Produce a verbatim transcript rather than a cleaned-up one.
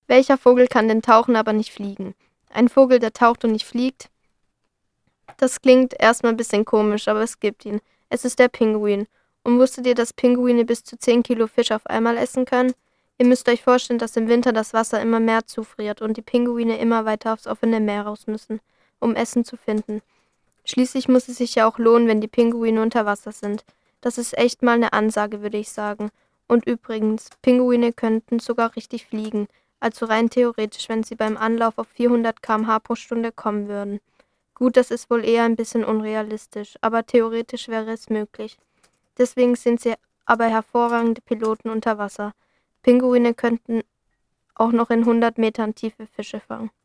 Welcher Vogel kann denn tauchen, aber nicht fliegen? Ein Vogel, der taucht und nicht fliegt? Das klingt erstmal ein bisschen komisch, aber es gibt ihn. Es ist der Pinguin. Und wusstet ihr, dass Pinguine bis zu zehn Kilo Fisch auf einmal essen können? Ihr müsst euch vorstellen, dass im Winter das Wasser immer mehr zufriert und die Pinguine immer weiter aufs offene Meer raus müssen, um Essen zu finden. Schließlich muss es sich ja auch lohnen, wenn die Pinguine unter Wasser sind. Das ist echt mal eine Ansage, würde ich sagen. Und übrigens, Pinguine könnten sogar richtig fliegen, also rein theoretisch, wenn sie beim Anlauf auf vierhundert Kilometer pro Stunde pro Stunde kommen würden. Gut, das ist wohl eher ein bisschen unrealistisch, aber theoretisch wäre es möglich. Deswegen sind sie aber hervorragende Piloten unter Wasser. Pinguine könnten auch noch in hundert Metern Tiefe Fische fangen.